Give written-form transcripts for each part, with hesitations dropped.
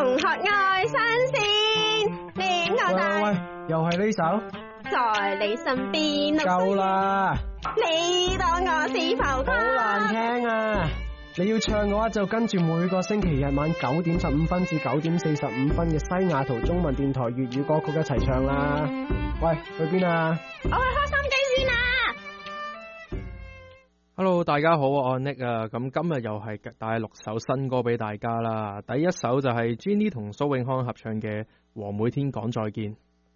同學愛新鮮，戀我大。 喂，又係呢首？ 在你身邊。 夠啦！ 你當我是浮誇？ 好難聽啊！你要唱嘅話就跟住每個星期日晚9:15至9:45嘅西雅圖中文電台粵語歌曲一齊唱啦！喂，去邊啊？ 我去開心機先啊！ Hello， 大家好，我係 Nick 啊，咁今日又係帶6首新歌俾大家啦。第一首就係 Jenny 同蘇永康合唱嘅《和每天講再見》。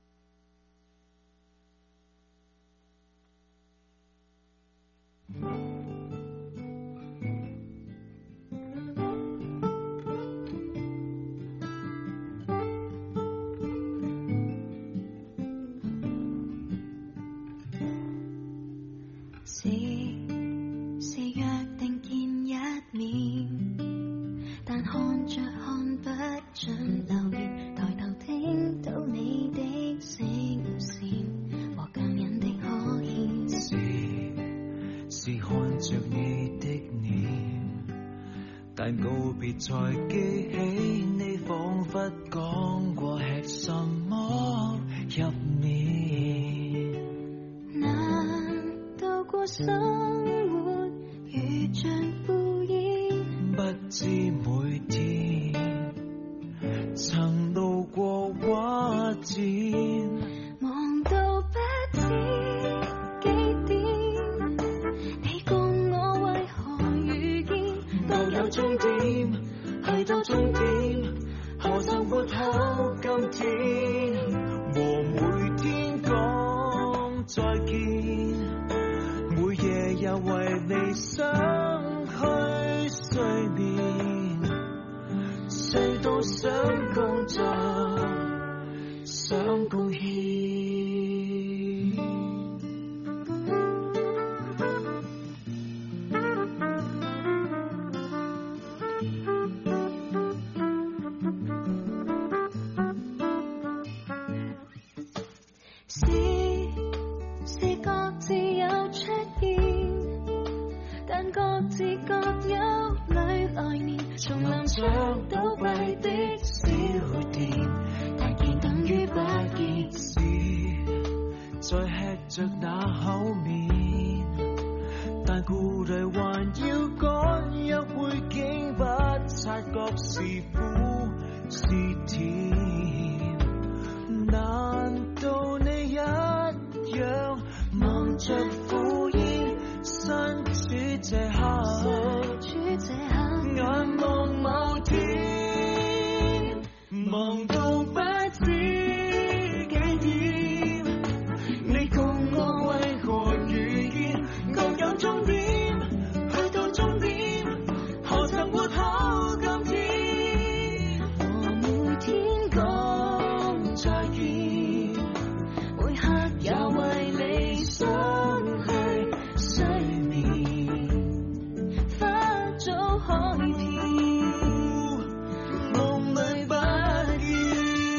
是約定見一面，但看着看不準流年，抬頭聽到你的聲線和強忍的可憐， 是看着你的臉，但告別才記起你彷彿講過吃什麼入面， 難道過生活如像敷衍， 不知每天曾路過畫展， 忙到不知幾點，你共我為何遇見， 各有終點，去到終點，何曾活好今天，和每天講再見，每夜又為你想去睡眠，誰都想工作，想貢獻。 是各自有出現，但各自各有裏來年，叢林上倒閉的小店，但見等於不見， 是再吃着那口面，但顧慮還要趕，約會竟不察覺是苦是甜，難道你一樣望着敷衍，身處這刻，眼望某天，忙到不知幾點，你共我為何遇見，各有終點，去到終點，何曾活好今天， 和每天講再見，每刻也為你想去睡眠，花早開遍， 夢裏不見。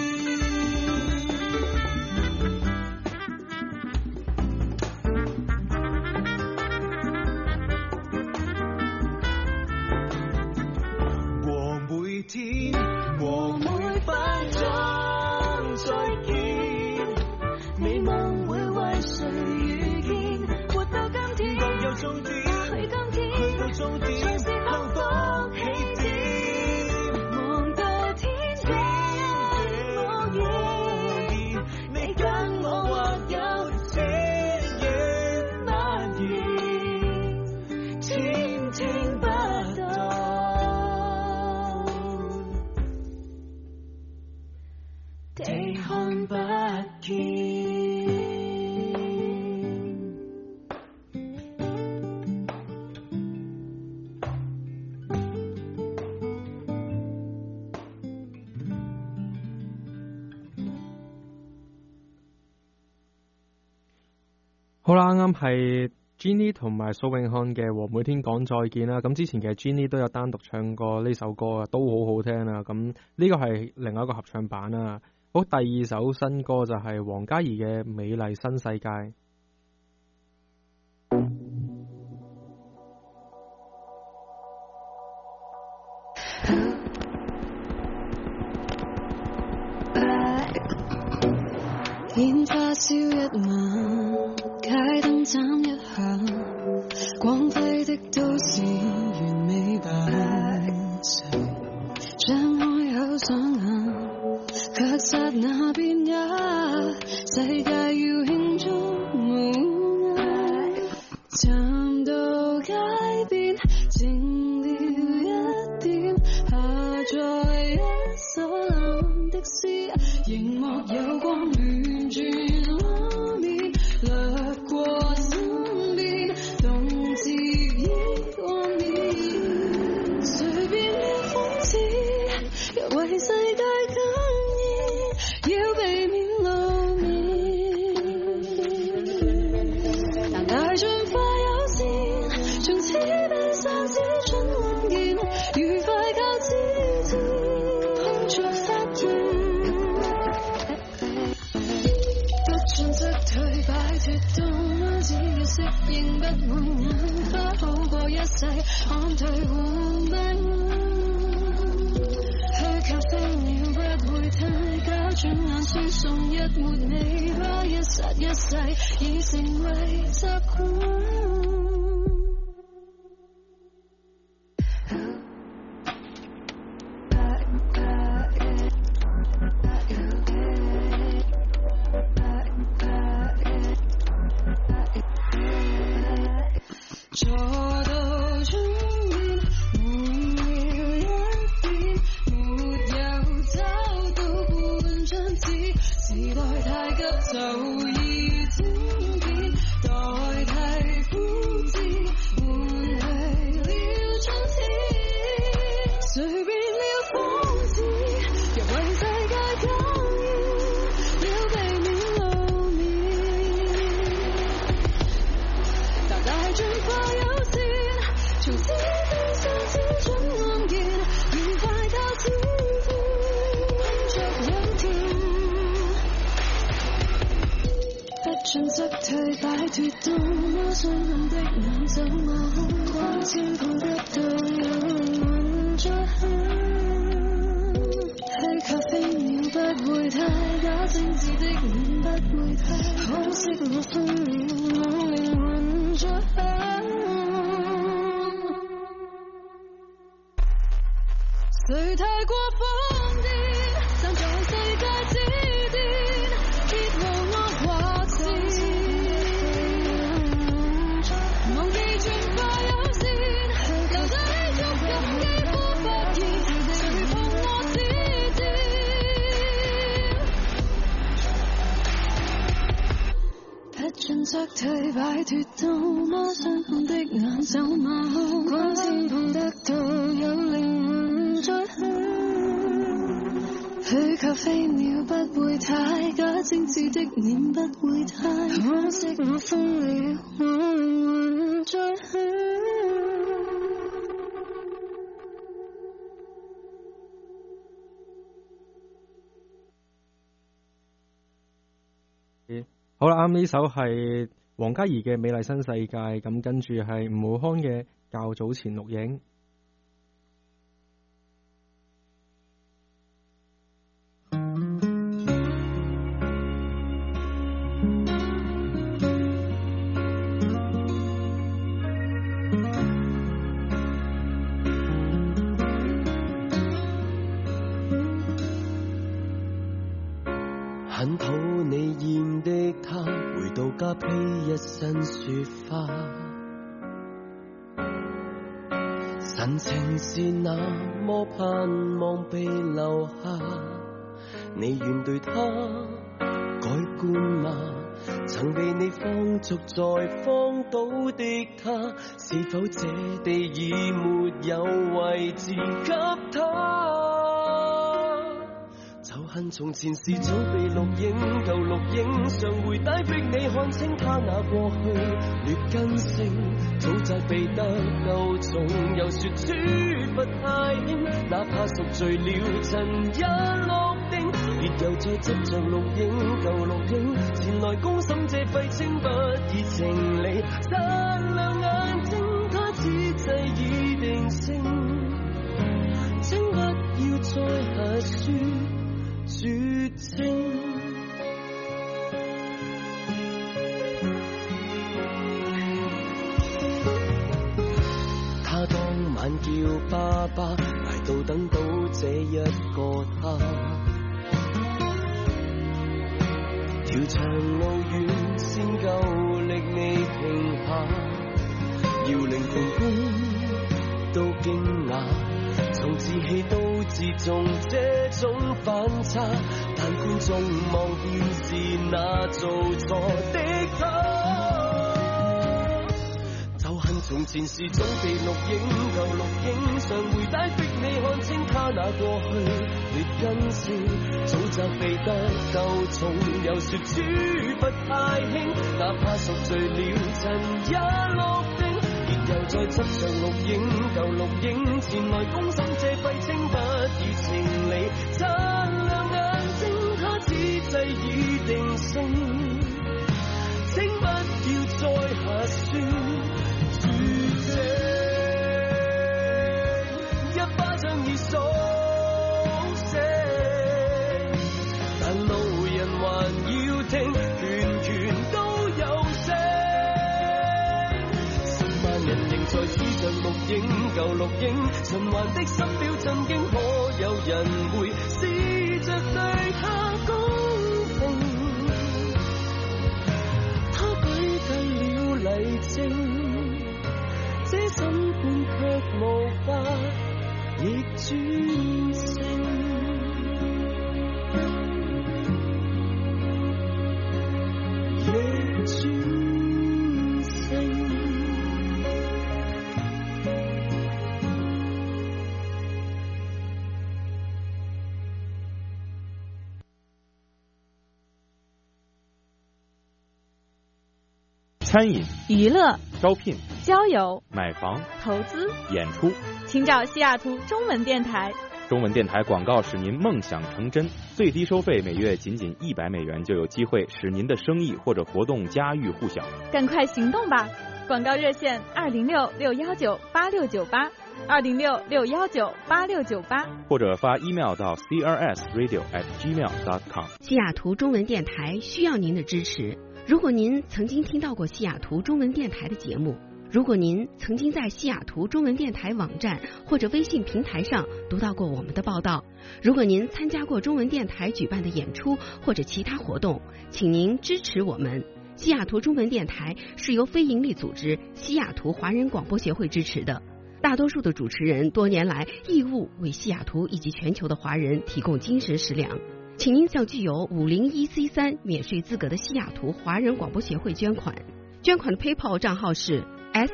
和每天，和每分鐘再見， 美夢會為誰遇見，活到今天， 各有終點， 去今天， 去到終點， 像是幸福起點，望到天邊無言，你跟我或有這夜難言，天聽不到，地看不見。 好啦，啱啱係 Jenny 同埋蘇永康嘅《和每天講再見》啦。咁之前嘅 Jenny 都有單獨唱過呢首歌啊，都好好聽啊。咁呢個係另外一個合唱版啦。好，第二首新歌就係黃嘉怡嘅《美麗新世界》。 朝一晚，街燈眨一下，光輝的都市完美扮誰張開口想下，卻剎那變也世界要慶祝無涯，站到街邊靜了一點，下載一首藍的詩，熒幕有光亂轉畫面，掠過身邊動字已幻滅，隨便了諷刺，又為世界更熱，要避免露面，但大進化有線，從此被三指准看見，愉快靠自知，碰觸發現，不進則退，擺脫到麼只要適應，不會眼花，好過一世看退換病，去咖啡了不會太假，轉眼輸送一抹尾巴，一剎一世已成為習慣。坐到終點，換了一邊，沒有找到半張紙，時代太急就要剪片，代替枯枝，換去了春天，隨便了諷刺，又為世界更熱，要避免露面，但大進化有線，從此非相知準看見，愉快靠自知，碰着有甜，不進則退，擺脫到麼傷感的眼走馬空，光纖抱得到有靈魂在響，去咖啡了不會太假，精緻的臉不會太可惜，我分了我靈魂在響，誰太過瘋癲，站在世界之巔，別無惡或善，忘記轉化有線，留低觸感肌膚發現，誰碰我指尖，不進則退，擺脫到麼傷感的眼走馬空，光纖碰得到有靈魂在響，去咖啡了不會太假，精緻的臉不會太可惜，我瘋了我靈魂在響。 好啦，啱呢首係黃嘉怡嘅《美麗新世界》，咁跟住係吳浩康嘅《較早前錄影》。 很討你厭的他，回到家披一身雪花，神情是那麼盼望被留下，你願對他改觀嗎？曾被你放逐在荒島的他，是否這地已沒有位置給他？就恨從前是早被錄影，舊錄影常回帶逼你看清他那過去劣根性，早責備得夠重，又說處罰太輕，哪怕贖罪了塵也落定，別又再執着錄影舊錄影，前來公審這廢青不以情理，擦亮眼睛，他此際已定性，請不要再核說絕情。 等到這一個他。條長路遠，先夠力未停下，要令旁觀都驚訝，從自欺到自重這種反差，但觀眾望見是那做錯的他。就恨從前是早被錄影，舊錄影常回帶逼你看清他那過去劣根性，早責備得夠重，又說豬不太輕，哪怕贖罪了塵也落定，亦又再執上錄影舊錄影前來公審這廢青不以情理，擦亮眼睛他此際已定性，請不要再下算。一巴掌已蘇醒，但路人還要聽，拳都有聲。10萬人仍在紙上錄影舊錄影，循環的心表震驚，可有人會試着對他公平？他舉低了例證，這審判卻無法逆轉性。 餐饮、 娱乐、 招聘、 交友、 买房、 投资、 演出， 请找西雅图中文电台。 中文电台广告使您梦想成真，最低收费每月仅$100就有机会使您的生意或者活动家喻户晓。 赶快行动吧！广告热线206-619-8698，206-619-8698， 或者发 email 到 crsradio@gmail.com。 西雅图中文电台需要您的支持。如果您曾经听到过西雅图中文电台的节目，如果您曾经在西雅图中文电台网站或者微信平台上读到过我们的报道，如果您参加过中文电台举办的演出或者其他活动，请您支持我们。西雅图中文电台是由非营利组织西雅图华人广播协会支持的，大多数的主持人多年来义务为西雅图以及全球的华人提供精神食粮。请您向具有501C3免税资格的西雅图华人广播协会捐款。捐款的 PayPal 账号是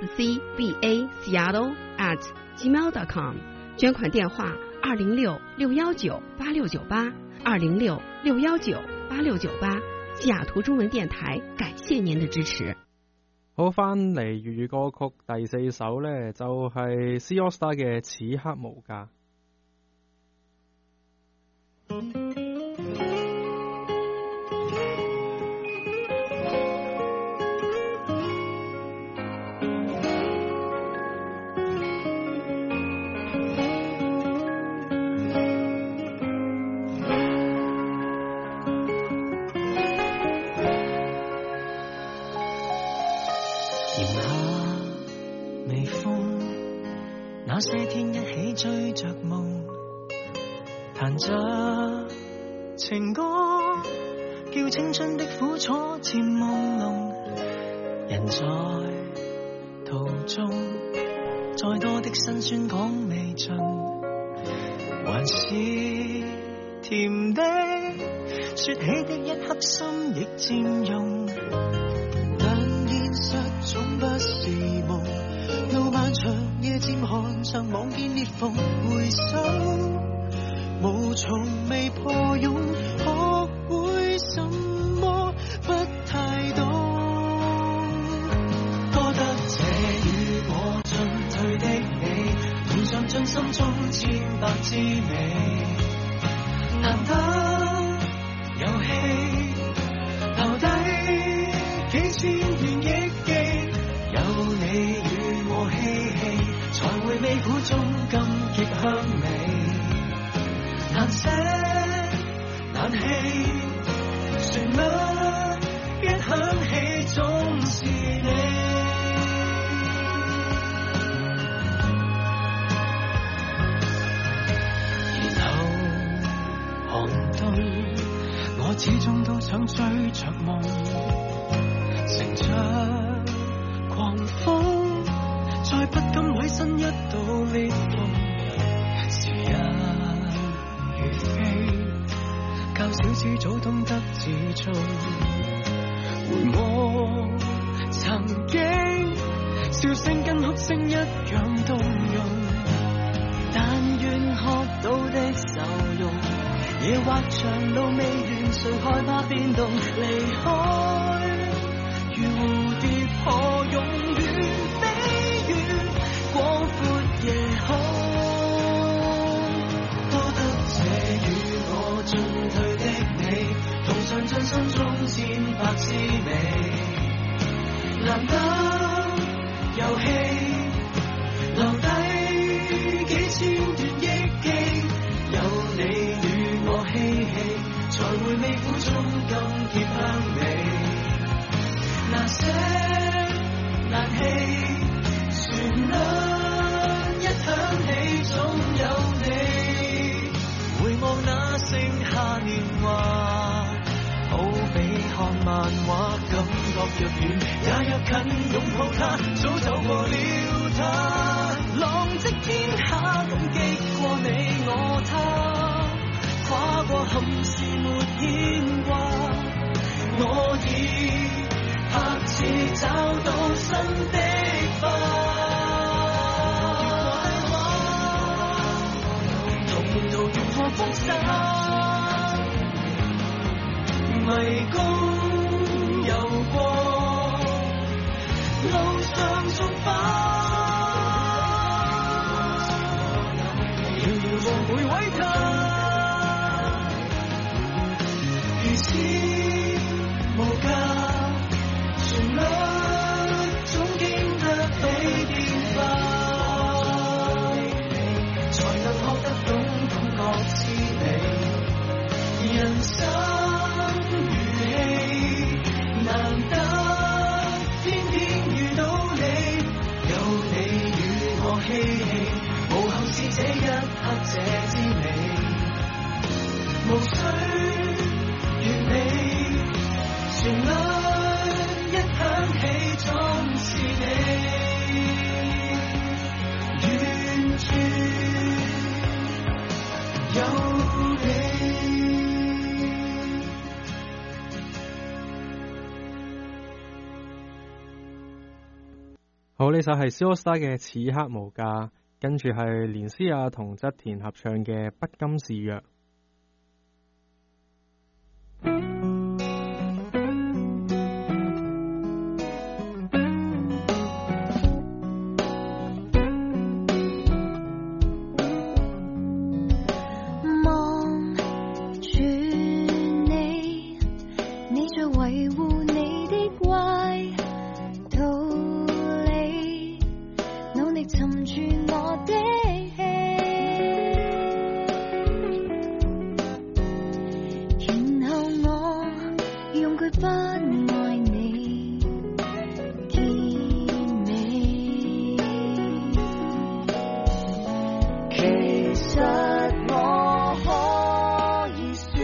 scbaseattle@gmail.com， 捐款电话206-619-8698，206-619-8698。西雅圖中文電台感謝您的支持。 好，翻嚟粵語歌曲第4首呢，就係 C AllStar 嘅此刻無價。 那些天一起追着夢，彈着情歌，叫青春的苦楚漸朦朧。人在途中，再多的辛酸講未盡，還是甜的，說起的一刻心亦佔用。但現實總不是夢，路漫長夜漸寒，曾望見裂縫，回首無從未破蛹，學會什麼不太懂。多得這與我進退的你，同嘗盡心中千百滋味，難得遊戲留低幾千段憶記，有你與我嬉戲，才會味苦中甘極香味。難捨難棄，旋律一響起總是你。 始終都想追着夢，乘着狂風，再不敢委身一道裂縫。時日如飛，較小子早懂得自重。回望曾經，笑聲跟哭聲一樣動容，但願學到的受用。夜或長路未完，誰害怕變動？離開如蝴蝶何用遠飛遠，廣闊夜空。多得這與我進退的你，同嘗盡心中千百滋味。難得遊戲，留低幾千段憶記，有你與我嬉戲，才回味苦中甘甜香味。那些難棄旋律一響起總有你，回望那盛夏年華，好比看漫畫，感覺若遠也若近，擁抱他早走過了他，浪跡天下感激過你我他，跨過憾事沒牽掛，我已拍似找到新的花。同途越過風沙，迷宮遊過，路上縱花。每位他，如此無價，旋律總經得起變化，才能學得懂感覺滋味。人生如戲，難得偏偏遇到你，有你與我嬉戲，無後是這一刻這滋味，無需完美，旋律一響起總是你，遠處有你。 好，呢首係 Superstar 嘅《此刻無價》。跟住係連詩雅同側田合唱嘅《不甘示弱》。 望住你，你在維護你的歪道理，努力沉住我的氣，然後我用句不愛你結尾。其實我可以說，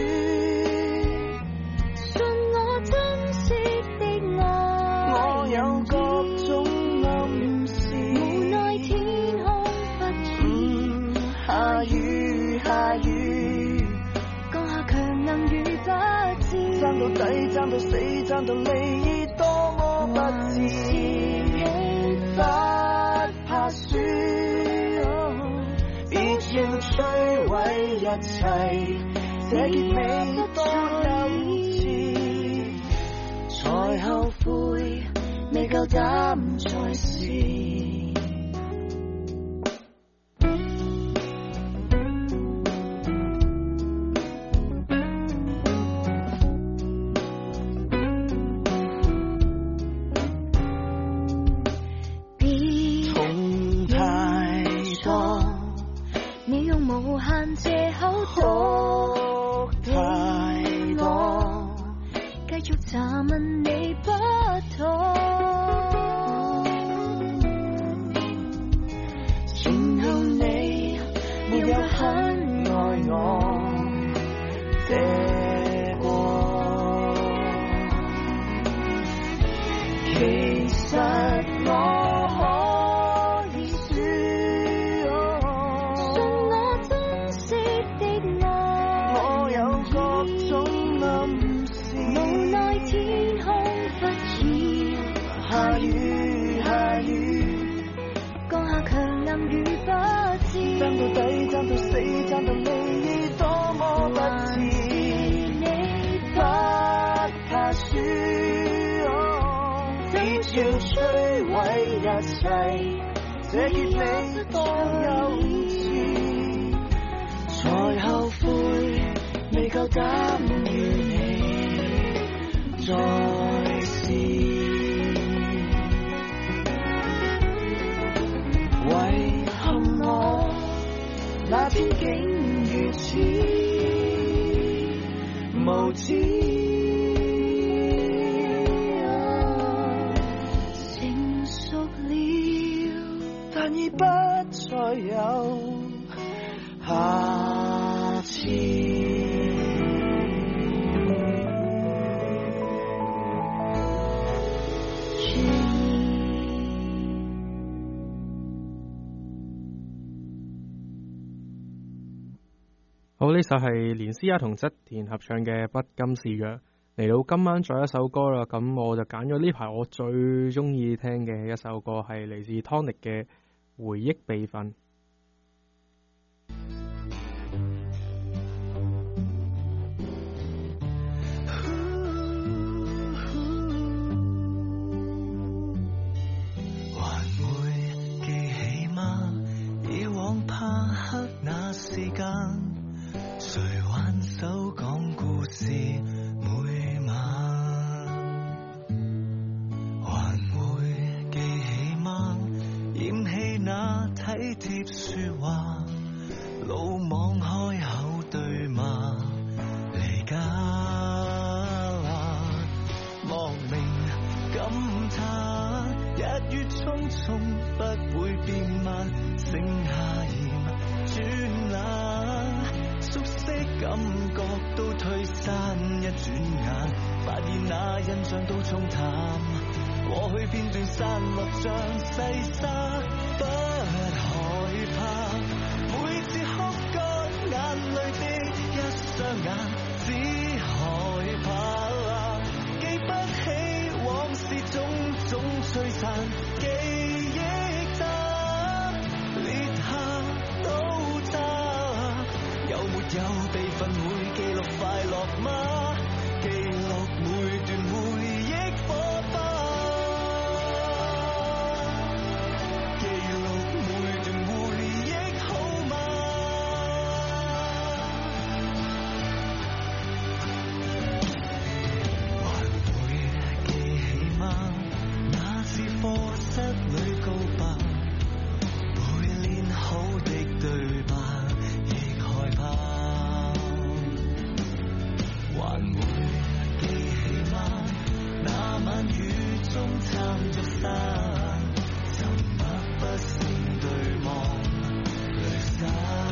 信我真實的愛，我有各種暗示，無奈天空不似下雨下雨，降下強能與不智，爭到底爭到死爭到離，多麼不智，不怕輸，別要摧毀一切，這結尾多幼稚，才後悔未夠膽再試。痛太多，你用無限藉口毒太多，繼續查問你不妥，然後你沒有很愛我，這過要摧毀一切，這結尾多幼稚，才後悔未夠膽與你再試。遺憾我那天竟如此無知，成熟了，但已不再有下次。 好，呢首係連詩雅同側田合唱嘅《不甘示弱》。嚟到今晚再一首歌啦，咁我就揀咗呢排我最中意聽嘅一首歌，係嚟自 Tonic 嘅《回憶備份》。 還會記起嗎？以往怕黑那時間，誰挽手講故事每晚？還會記起嗎？嫌棄那體貼說話，魯莽開口對罵，離家莫名感嘆，日月匆匆不會變慢，盛夏炎轉冷，熟悉感覺都退散，一轉眼發現那印象都沖淡，過去片段散落像細沙，不害怕，每次哭乾眼淚的一雙眼，只害怕記不起往事種種璀璨，記憶它裂下都渣，有沒有備份會記錄快樂嗎？記錄每段回憶火花，記錄每段回憶好嗎？還會記起嗎？那次課室裏告白，每練好的對白亦害怕。還會記起嗎？那晚雨中撐着傘，沉默不勝對望，淚灑。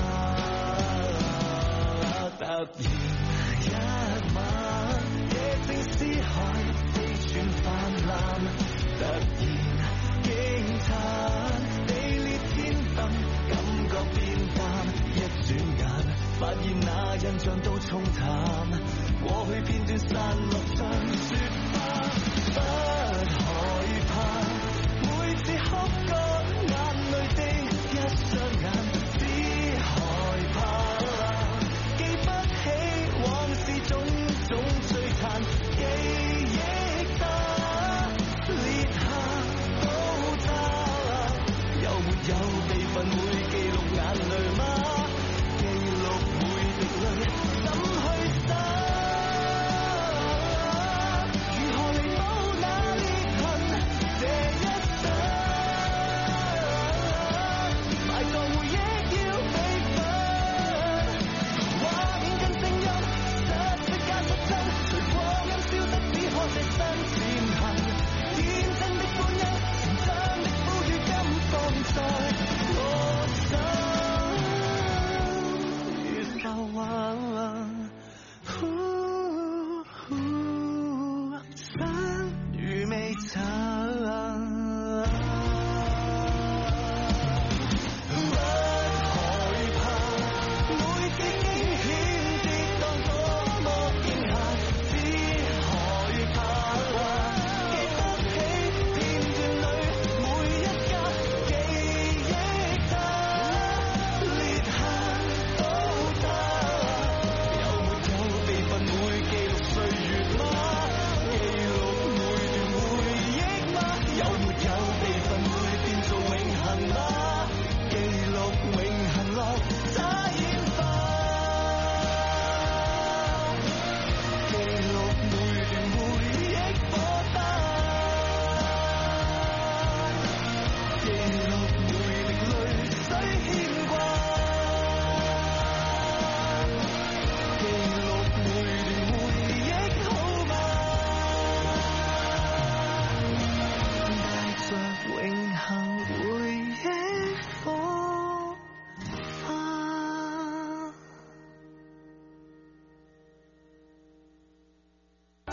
突然一晚，夜靜思海飛轉泛濫，突然驚嘆地裂天燈，感覺變淡，一轉眼發現那印象都沖淡，過去片段散落像雪花，不害怕，每次哭乾眼淚的一雙眼，只害怕記不起往事種種璀璨，記憶它裂下都渣，有沒有備份會記錄眼淚嗎？記錄每滴淚怎去灑？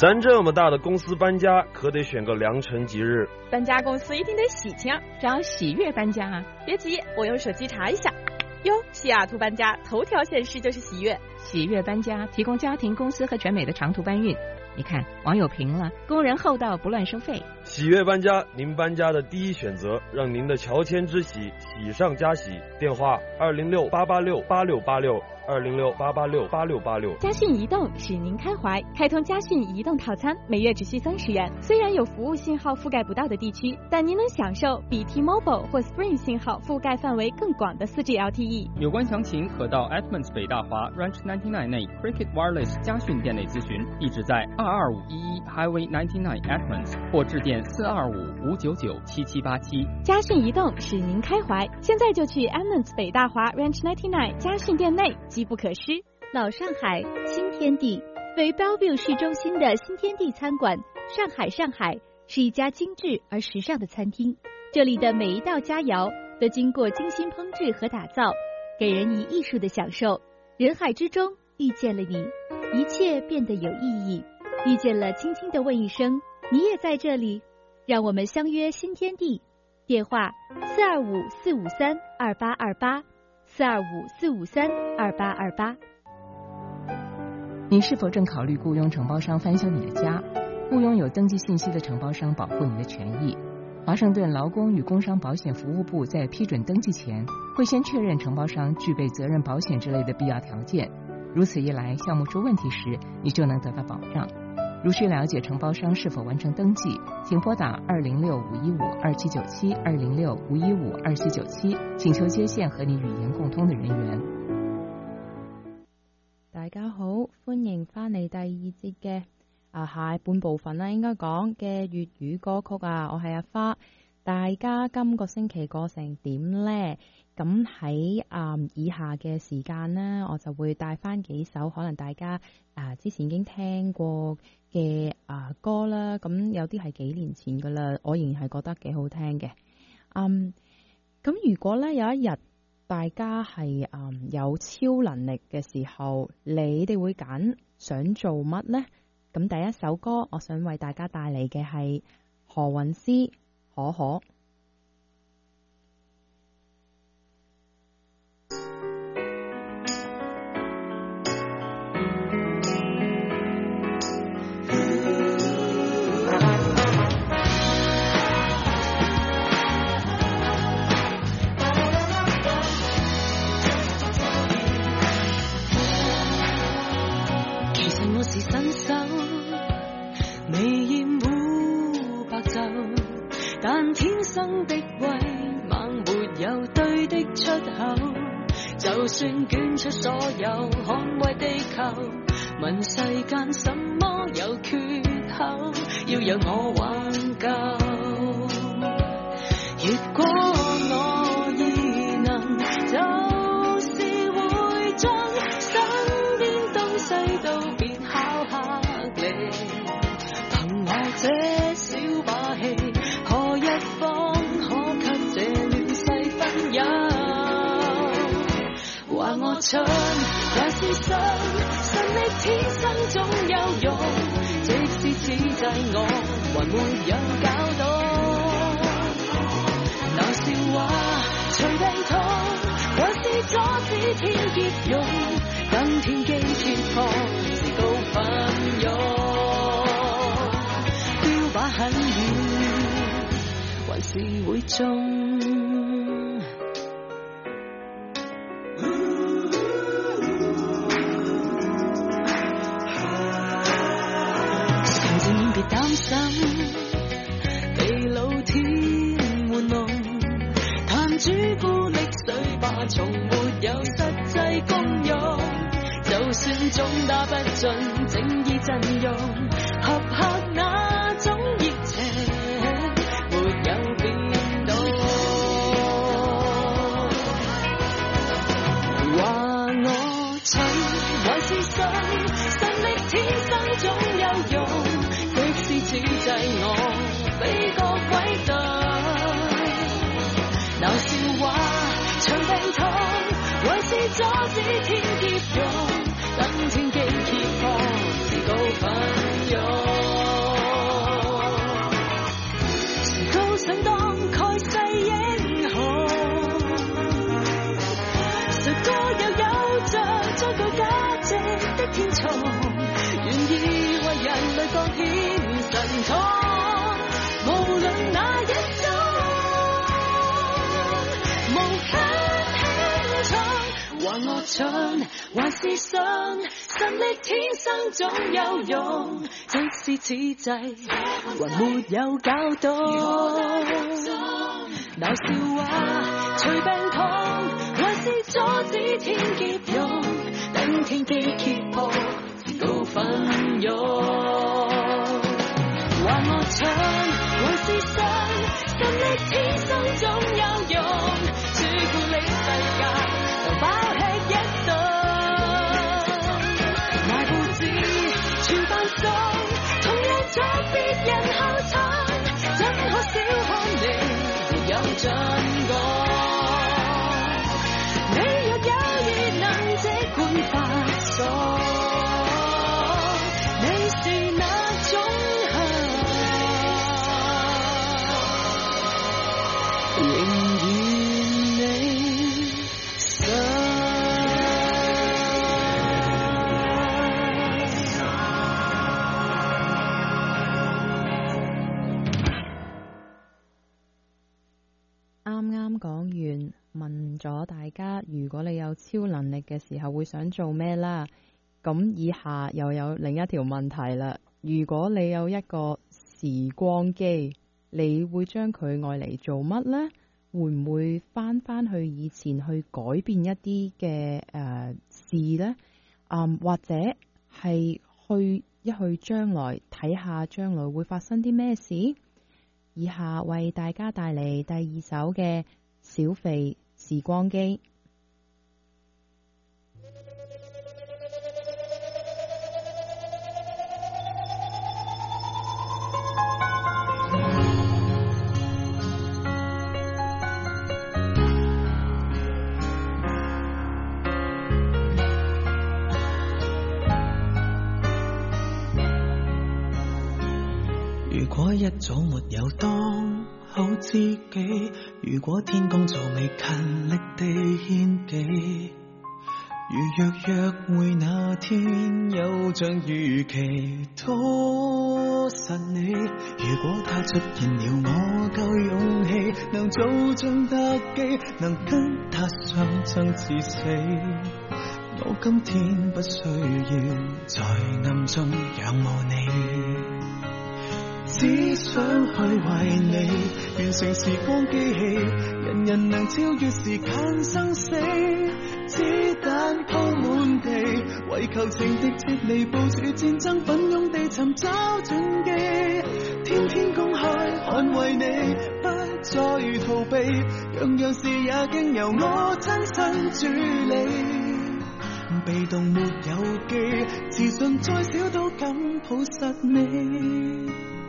咱这么大的公司搬家，可得选个良辰吉日。 搬家公司一定得喜庆， 找喜悦搬家啊！ 别急，我用手机查一下。哟，西雅图搬家头条显示就是喜悦。 喜悦搬家提供家庭、公司和全美的长途搬运。你看，网友评了，工人厚道，不乱收费。 喜悦搬家，您搬家的第一选择，让您的乔迁之喜喜上加喜。电话206-886-8686，206-886-8686。 家讯移动使您开怀，开通家讯移动套餐，每月只需30元。虽然有服务信号覆盖不到的地区，但您能享受比 T-Mobile 或 Sprint 信号覆盖范围更广的 4G LTE。 有关详情可到 Edmonds 北大华 Ranch 99内 Cricket Wireless 家讯店内咨询，地址在22511 Highway 99 Edmonds， 或致电425-599-7787。 家讯移动使您开怀，现在就去 Edmonds 北大华 Ranch 99家讯店内，机不可失。 老上海新天地，位于 Bellevue 市中心的新天地餐馆，上海是一家精致而时尚的餐厅。这里的每一道佳肴都经过精心烹制和打造，给人以艺术的享受。人海之中遇见了你，一切变得有意义。遇见了，轻轻地问一声，你也在这里？让我们相约新天地。电话425-453-2828，425-453-2828。 你是否正考虑雇佣承包商翻修你的家？雇佣有登记信息的承包商保护你的权益。华盛顿劳工与工伤保险服务部在批准登记前，会先确认承包商具备责任保险之类的必要条件。如此一来，项目出问题时，你就能得到保障。如需了解承包商是否完成登记，请拨打206-515-2797 206-515-2797，请求接线和你語言共通的人員。 大家好，歡迎翻嚟第二節嘅下半部分啦，應該講嘅粵語歌曲啊，我係阿花。大家今個星期過成點呢？咁喺以下嘅時間呢，我就會帶翻幾首可能大家之前已經聽過嘅歌啦。咁有啲係幾年前噶啦，我仍然係覺得幾好聽嘅。咁如果咧有一日大家係有超能力嘅時候，你哋會揀想做乜呢？咁第一首歌我想為大家帶嚟嘅係何韻詩可可。 是新手，未厭污白晝，但天生的威猛沒有對的出口。就算捐出所有捍衛地球，問世間什麼有缺口，要有我挽救。如果我異能，就是會將身邊東西都變巧克力，憑我這小把戲，何一方可給這亂世分憂？話我蠢還是神，神力天生總有用，即使此際我還沒有搞懂。鬧笑話隨病痛，還是阻止天劫用，等天機揭破是高奮勇，標靶很遠，還是會中。別擔心，地老天玩弄，彈珠孤力水吧，從沒有實際功用。就算總打不盡，正義陣容，合拍那種熱情，沒有變動。話我蠢還是神，神力天生總有用。此際我比個鬼對，鬧笑話長病痛，還是阻止天劫用，等天機揭破是高奮勇。 天床，願意為人類各顯神闖，無論哪一種，無限輕闖，還我唱，還是想，神力天生總有用，即使此際還沒有搞懂。鬧笑話，除病痛，還是阻止天劫用，等天機揭破，到奮勇。還我唱，還是想，神力天生總有用，主管理世界，就飽吃一頓。賣報紙，傳飯餸，同樣作別人後撐，怎可小看你？有進過，你若有意能即管發喪，你是哪種客？仍然你想。 啱講完，問咗大家，如果你有超能力嘅時候會想做咩啦？咁以下又有另一條問題啦。如果你有一個時光機，你會將佢愛嚟做乜呢？會唔會翻去以前去改變一啲嘅事呢？或者係去將來睇下將來會發生啲咩事？以下為大家帶嚟第二首嘅小肥時光機。 如果一早沒有當好知己，如果天公造美勤力地獻技，如若約會那天有像預期拖實你，如果他出現了我夠勇氣，能做像特技，能跟他相爭至死，我今天不需要在暗中仰慕你，只想去為你完成時光機器，人人能超越時間生死，子彈鋪滿地，為求情敵撤離，部署戰爭，奮勇地尋找轉機，天天公開捍衛你，不再逃避，樣樣事也經由我親身處理，被動沒有記，自信再少都敢抱實你。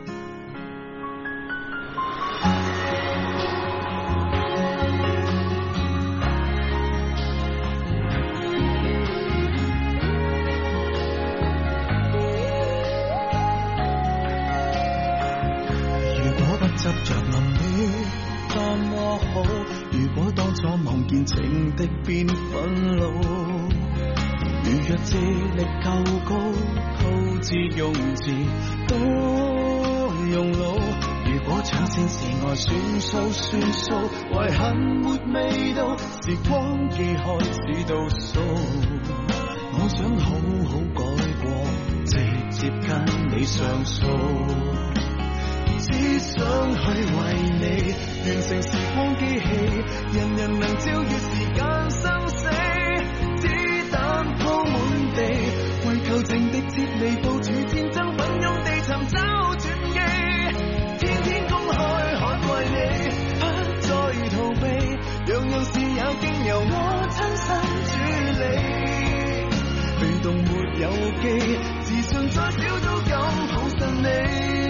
執着臨戀多麼好，如果當初望見情敵變憤怒，如若智力夠高，鋪字用字多用腦，如果搶先是愛算數，遺憾沒味道，時光機開始倒數，我想好好改過，直接跟你上訴，只想去為你完成時光機器，人人能超越時間生死，子彈鋪滿地，為求情敵撤離，部署戰爭，奮勇地尋找轉機，天天公開捍衛你，不再逃避，樣樣事也經由我親身處理，被動沒有記，自信再少都敢抱實你。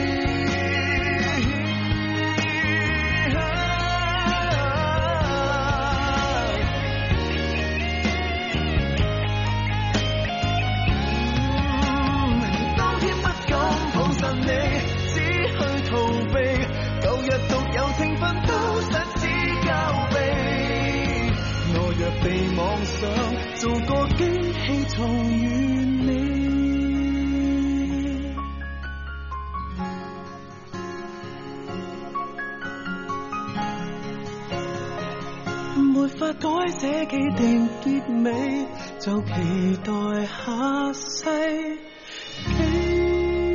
被妄想做個機器，從完美。 該寫既定結尾，就期待下世紀。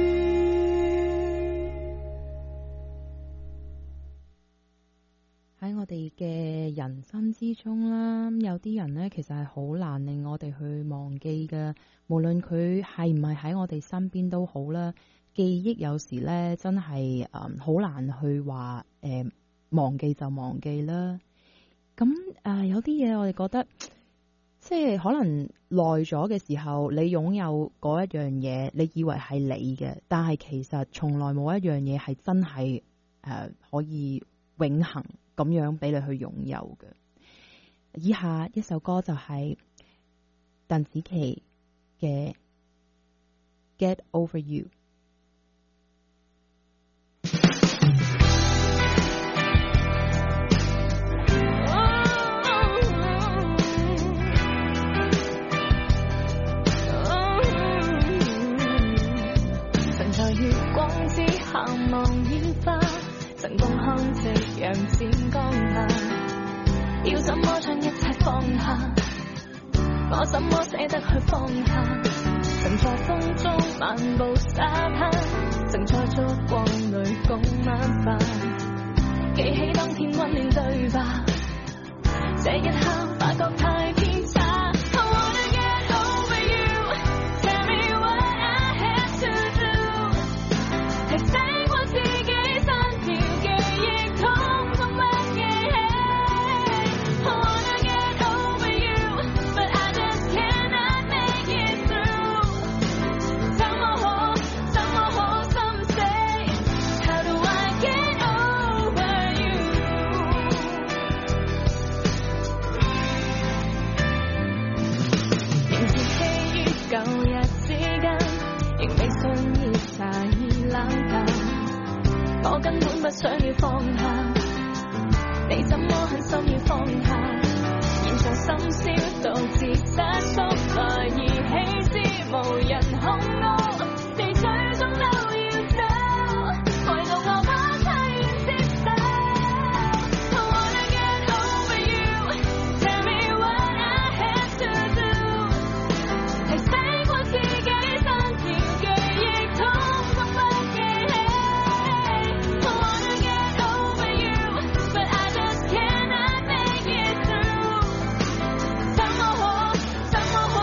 喺我哋嘅人生之中啦，有啲人呢，其實係好難令我哋去忘記嘅，無論佢係唔係喺我哋身邊都好啦。記憶有時呢，真係好難去話忘記就忘記啦。咁有啲嘢我哋覺得，即係可能耐咗嘅時候，你擁有嗰一樣嘢，你以為係你嘅，但係其實從來冇一樣嘢係真係可以永恆咁樣俾你去擁有嘅。以下一首歌就係鄧紫棋嘅《Get Over You》。 曾在月光之下望煙花，曾共看夕陽漸降下，要怎麼將一切放下？我怎麼捨得去放下？曾在風中漫步沙灘，曾在燭光裏共晚飯，記起當天溫暖對白，這一刻發覺太偏差。我根本不想要放下，你怎麼狠心要放下？現在深宵導致失縮，來而棄之無人控我，你最終都要走，為到我不太願接受。I wanna get over you, tell me what I have to do， 提醒我自己刪掉記憶，通通不記起。怎麼可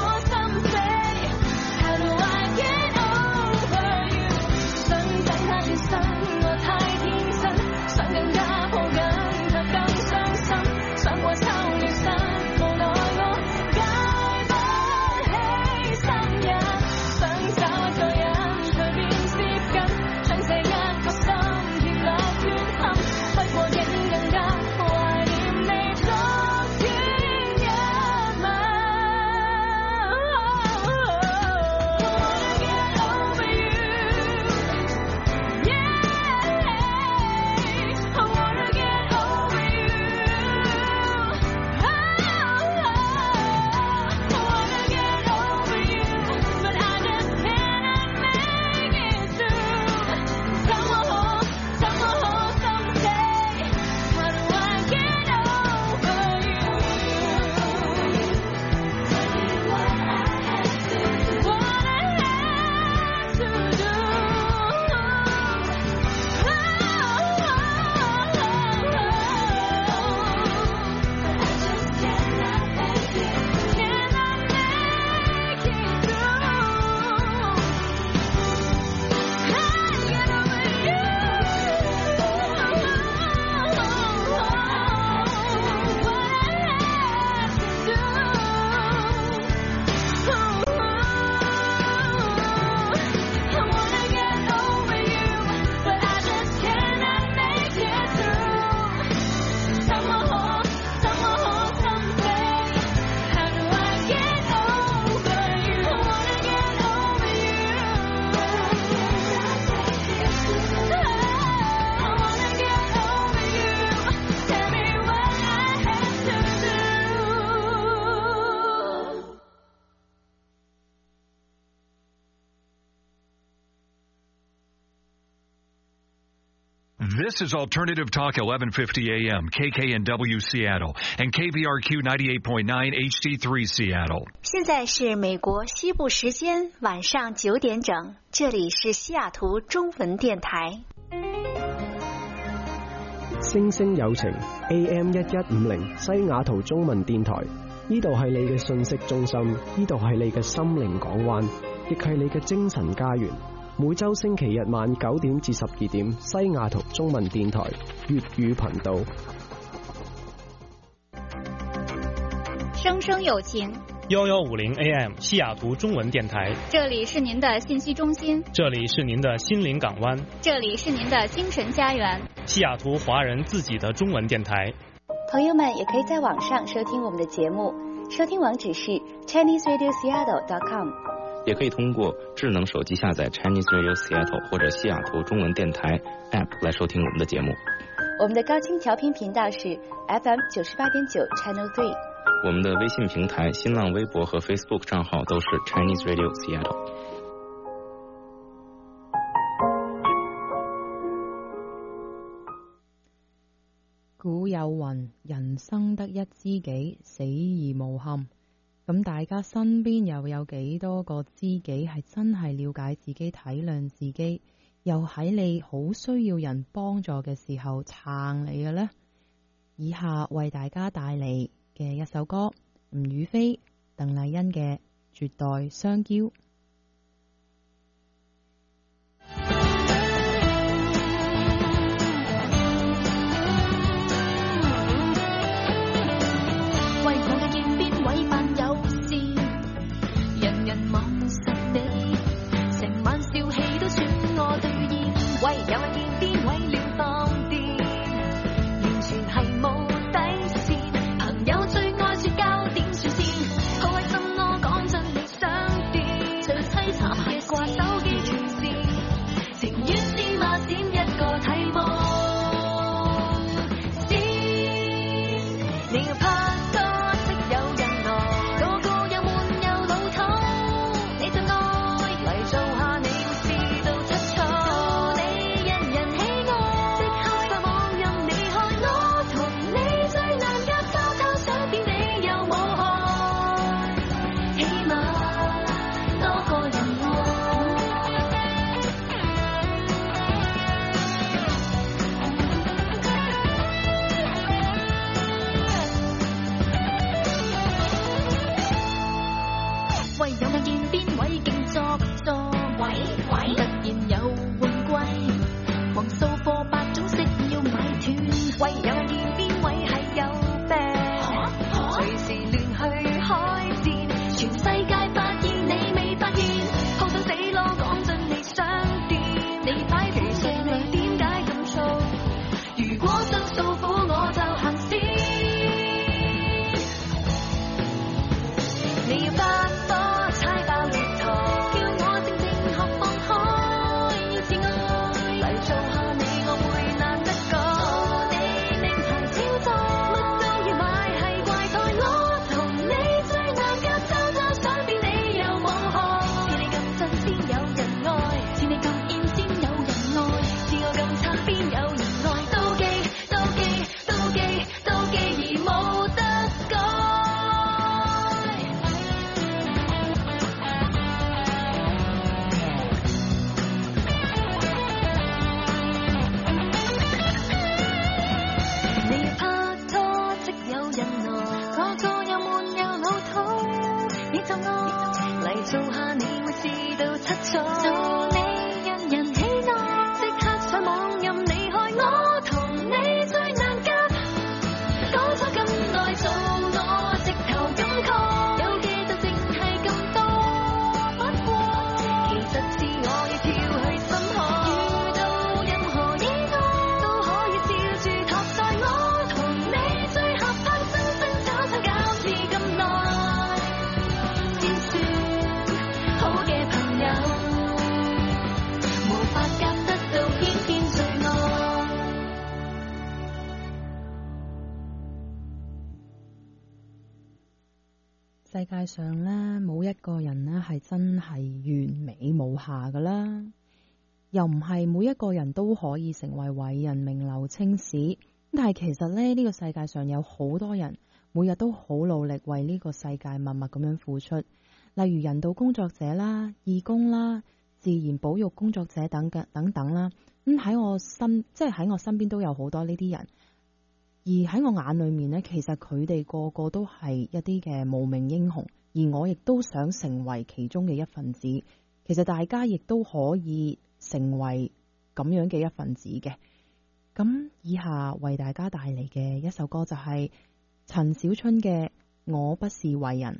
This is Alternative Talk 1150 AM, KKNW Seattle, and KVRQ 98.9 HD3 Seattle. 现在是美国西部时间晚上9点整，这里是西雅圖中文電台。 星星有情 AM 1150西雅圖中文電台，呢度係你嘅信息中心，呢度係你嘅心靈港灣，亦係你嘅精神家園。每周星期日晚9點至12點，西雅圖中文電台粵語頻道。 聲聲有情 1150 AM 西雅圖中文電台， 這裡是您的信息中心， 這裡是您的心靈港灣， 這裡是您的精神家園， 西雅圖華人自己的中文電台。 朋友們也可以在網上收聽我們的節目，收聽網址是 ChineseRadioSeattle.com， 也可以通過智能手機下載 Chinese Radio Seattle 或者西雅圖中文電台 App 來收聽我們的節目。 我們的高清調頻頻道是 FM 98.9 Channel 3。 我們的微信平台、新浪微博和 Facebook 賬號都是 Chinese Radio Seattle。 古有云：人生得一知己，死而無憾。咁大家身邊又有幾多個知己係真係了解自己、體諒自己，又喺你好需要人幫助嘅時候撐你嘅呢？以下為大家帶嚟嘅一首歌，吳雨霏、鄧麗欣嘅《絕代雙驕》。 為我嘅見邊位扮友善，人人望實你，成晚笑氣都算我對意。喂，有人見邊位了當電，完全係冇底線。朋友最愛說交點算線，好開心我講真你想點，最凄慘係掛手機斷線，情願試罵閃一個題目先，你要拍拖即有人來，個個又悶又老土，你就愛嚟做下你會試到出錯，你人人喜愛，即刻上網任你害我，同你最難夾，偷偷想變你又冇害，起碼多個人愛。喂，有眼見邊位勁作作，突然有換季，狂掃貨8種色要買斷。喂，有眼見邊位係有病，隨時亂去開戰，全世界發現你未發現，好想死咯！講真你想點？你擺其實你點解咁燥？如果想訴苦我就行先，你要發火踩爆月台，叫我靜靜學放開，要自愛嚟做下你我會難得講，你名牌超載，乜都要買係怪胎，我同你最難夾，偷偷想變你又冇害，似你咁真先有人愛，似你咁厭先有人愛，似我咁差邊有人愛，妒忌妒忌妒忌妒忌而冇得改。你要拍拖即有人來，個個又悶又老土，你就愛嚟做下你會試到七彩，做你人人喜愛，即刻上網任你害我，同你最難夾，講咗咁耐做我直頭感慨，有嘅就淨係咁多，不過其實是我要跳去深海，遇到任何意外都可以笑住托載我，同你最合拍，爭吵吵搞似咁耐，先算好嘅朋友，無法夾得到偏偏最愛。 世界上呢，冇一個人呢係真係完美無瑕噶啦， 又唔係每一個人都可以成為偉人名留青史。但係其實咧，呢個世界上有好多人每日都好努力為呢個世界默默咁樣付出，例如人道工作者啦、義工啦、自然保育工作者等等啦。喺我身邊都有好多呢啲人，而喺我眼裏面呢，其實佢哋個個都係一啲嘅無名英雄，而我亦都想成為其中嘅一份子。其實大家亦都可以成為咁樣嘅一份子嘅。咁以下為大家帶嚟嘅一首歌就係陳小春嘅《我不是偉人》。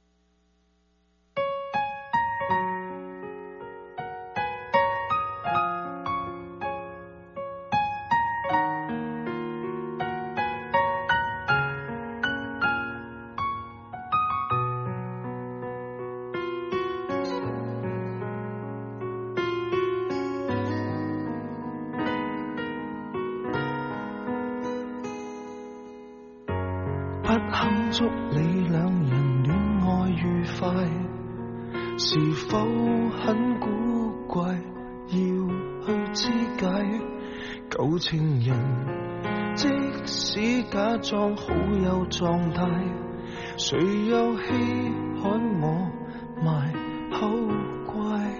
不肯祝你兩人戀愛愉快，是否很古怪？要去肢解舊情人，即使假裝好有狀態，誰又稀罕我埋口乖？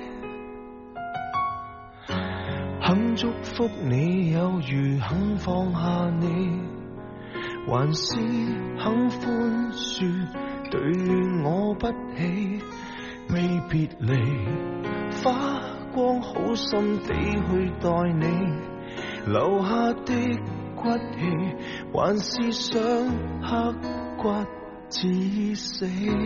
肯祝福你，有如肯放下你，還是肯寬恕對我不起，未別離，花光好心地去待你，留下的骨氣，還是想刻骨致死，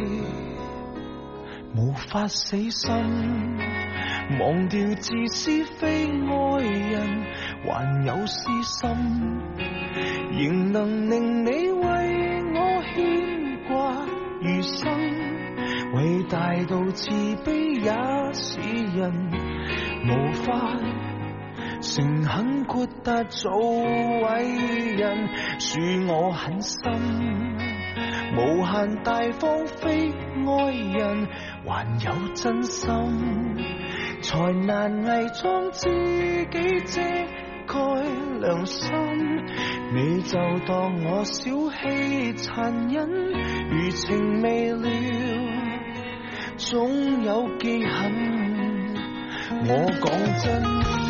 無法死心，忘掉自私非愛人，還有私心，仍能令你為我牽掛餘生，偉大到慈悲也是人，無法誠懇豁達做偉人，恕我狠心，無限大方非愛人，還有真心，才難偽裝自己遮蓋良心，你就當我小氣殘忍，餘情未了，總有記恨。我講真。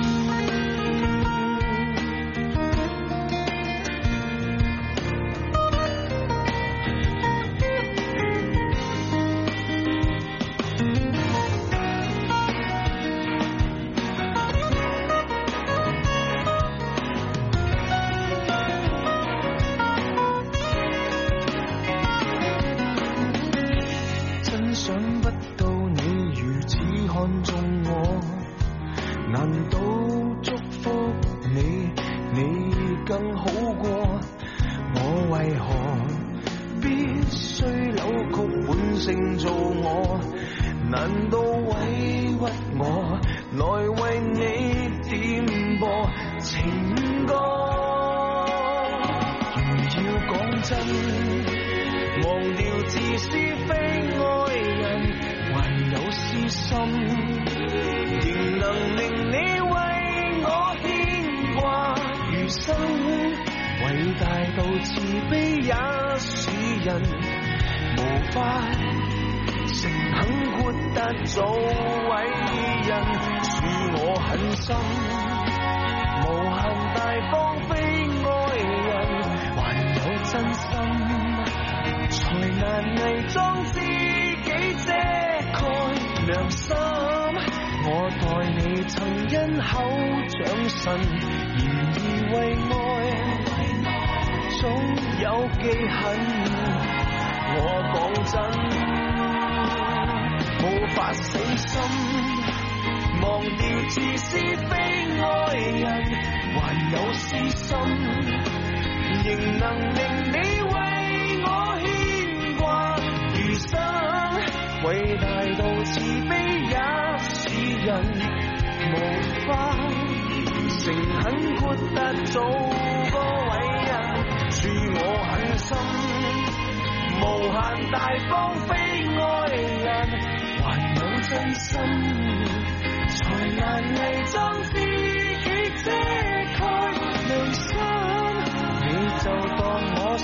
偉大到慈悲也是人，無法誠懇豁達做個偉人，恕我狠心，無限大方非愛人，還有真心，才難偽裝。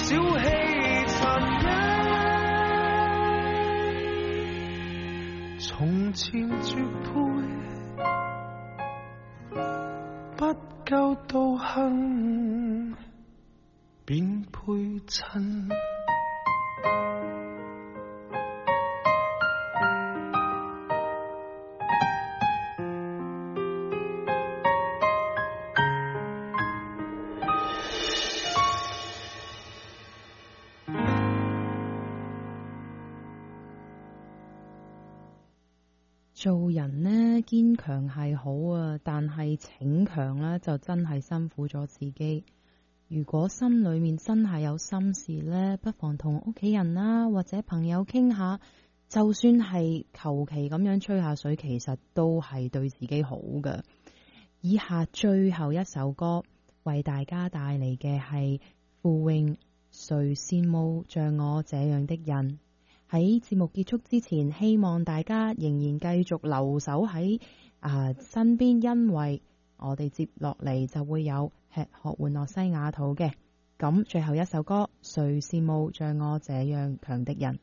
小氣殘忍，從前絕配，不夠道行便配襯。 做人呢，堅強係好啊，但係逞強呢，就真係辛苦咗自己。如果心裏面真係有心事呢，不妨同屋企人啦或者朋友傾下，就算係求其咁樣吹下水，其實都係對自己好㗎。以下最後一首歌為大家帶嚟嘅係傅穎，誰羨慕像我這樣的人。喺節目結束之前，希望大家仍然繼續留守喺身邊，因為我哋接落嚟就會有吃喝玩樂西雅圖嘅。咁最後一首歌，誰羨慕像我這樣強的人。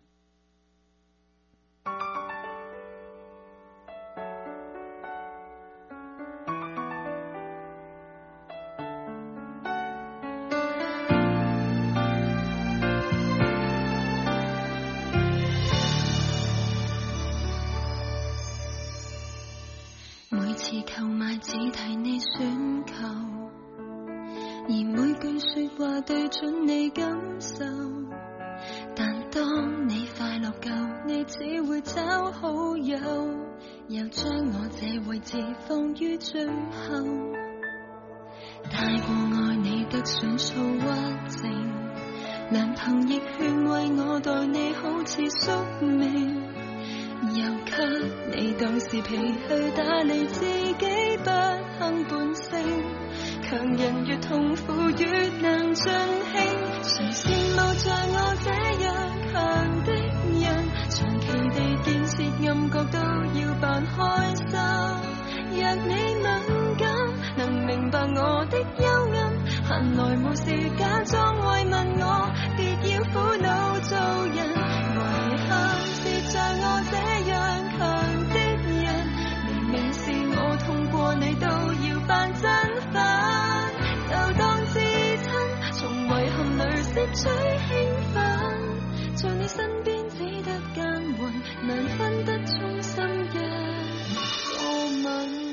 購買只替你選購，而每句說話對準你感受。但當你快樂夠，你只會找好友，又將我這位置放於最後。太過愛你的算數屈情，良朋亦勸慰我待你好似宿命，又給你當是脾氣打理自己不幸本性，強人越痛苦越能盡興。誰羨慕像我這樣強的人，長期地建設暗角都要扮開心。若你敏感能明白我的幽暗，閒來無事假裝慰問我，別要苦惱做人。遺憾是像我這樣強的人，明明是我痛過你都要扮真煩，就當至親，從遺憾裏攝取興奮，在你身邊只得奸魂，難分得衷心一個吻。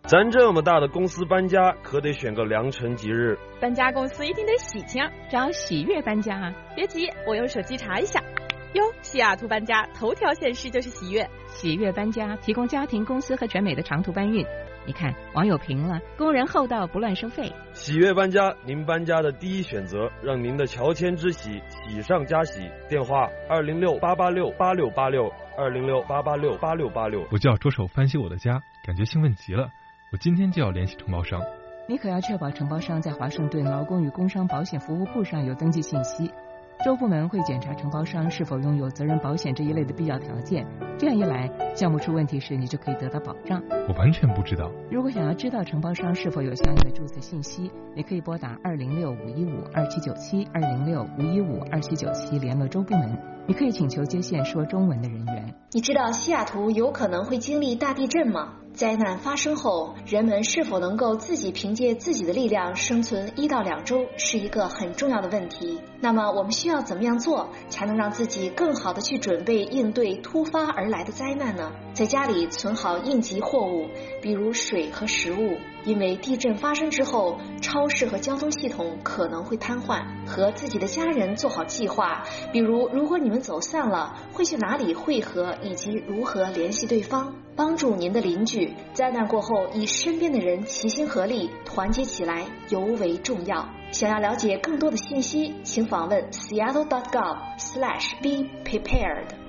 咱这么大的公司搬家，可得选个良辰吉日。 搬家公司一定得喜庆， 找喜悦搬家啊！ 别急，我用手机查一下。哟，西雅图搬家头条显示就是喜悦。 喜悦搬家提供家庭、公司和全美的长途搬运。你看，网友评了，工人厚道，不乱收费。 喜悦搬家，您搬家的第一选择，让您的乔迁之喜喜上加喜。电话206-886-8686，206-886-8686。 我就要着手翻修我的家，感觉兴奋极了。我今天就要联系承包商。 你可要确保承包商在华盛顿劳工与工伤保险服务部上有登记信息。州部门会检查承包商是否拥有责任保险这一类的必要条件，这样一来，项目出问题时你就可以得到保障。 我完全不知道。 如果想要知道承包商是否有相应的注册信息，你可以拨打206-515-2797 206-515-2797联络州部门。你可以请求接线说中文的人员。 你知道西雅图有可能会经历大地震吗？灾难发生后，人们是否能够自己凭借自己的力量生存1到2周，是一个很重要的问题。那么我们需要怎么样做，才能让自己更好的去准备应对突发而来的灾难呢？在家里存好应急货物，比如水和食物，因为地震发生之后，超市和交通系统可能会瘫痪。和自己的家人做好计划，比如如果你们走散了，会去哪里汇合，以及如何联系对方。帮助您的邻居，灾难过后以身边的人齐心合力，团结起来尤为重要。想要了解更多的信息，请访问 seattle.gov/be prepared。